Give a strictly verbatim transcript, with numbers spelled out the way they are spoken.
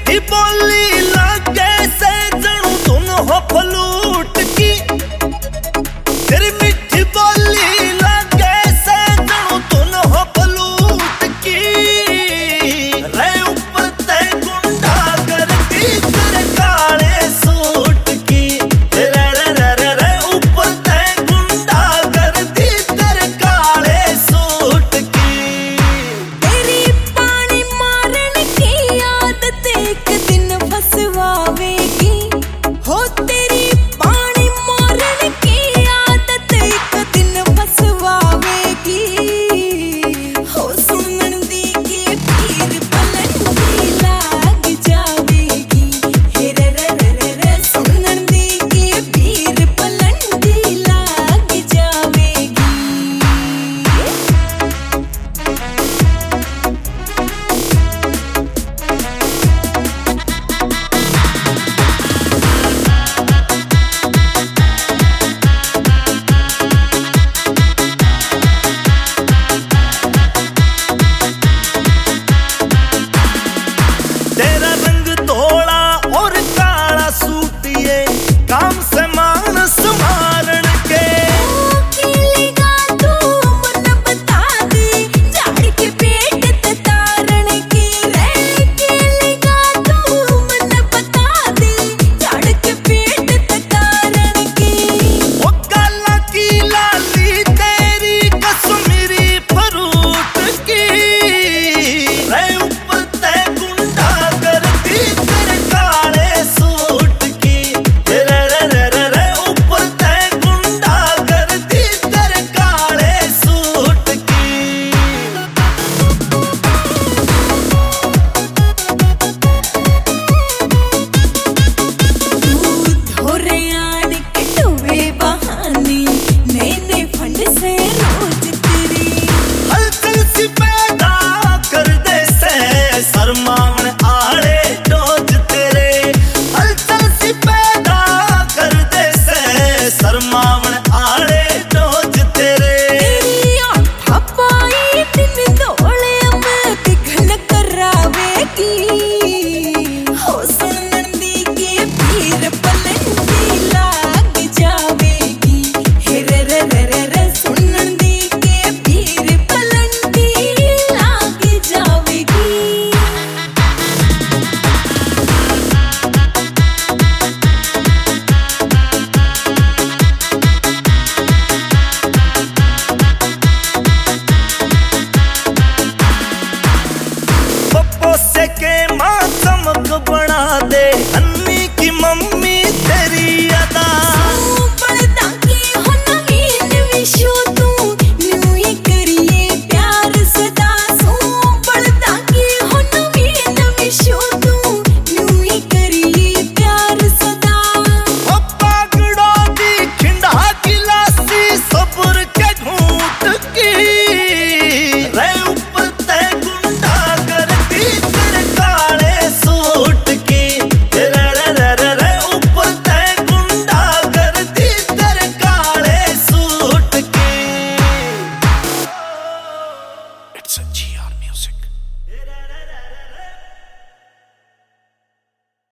मिठी बोली लागे से जनू धुन हो फ्लूट की। तेरी मिठी बोली लागे से जनू धुन हो फ्लूट की। रे ऊपर ते गुंडा करती तेरे काले सूट की। रे रे रे रे रे ऊपर ते गुंडा करती तेरे काले सूट की। तेरी पानी मारने की आदत एक दिन फसवावेगी हो। तेरी पानी मारने की आदत एक दिन फसवावेगी हो। सुनन दी की फिर पलटी लाग जावेगी। हे रे रे रे रे रे सुनन दी की फिर पलटी लाग जावेगी। तेरा रंग धोला और काला सूट ये काम से मानस मारण के। कीलेगा तू मन बता दे झाड़ के पेट तारण की। रे कीलेगा तू मन बता दे झाड़ के पेट तारण की। वो काला की लाली तेरी कश्मीरी फ्रूट की। रे ऊपर ते गुंडा करती तेरे काले सूट की। रे रे रे रे रे ऊपर ते गुंडा करती तेरे काले सूट की। धोरे आन के टुवे बहाने नैने फंड से रोज तेरी हलचल सी पैदा कर दे से शर्मावन आड़े डोज तेरे। हलचल सी पैदा कर दे से शर्मावन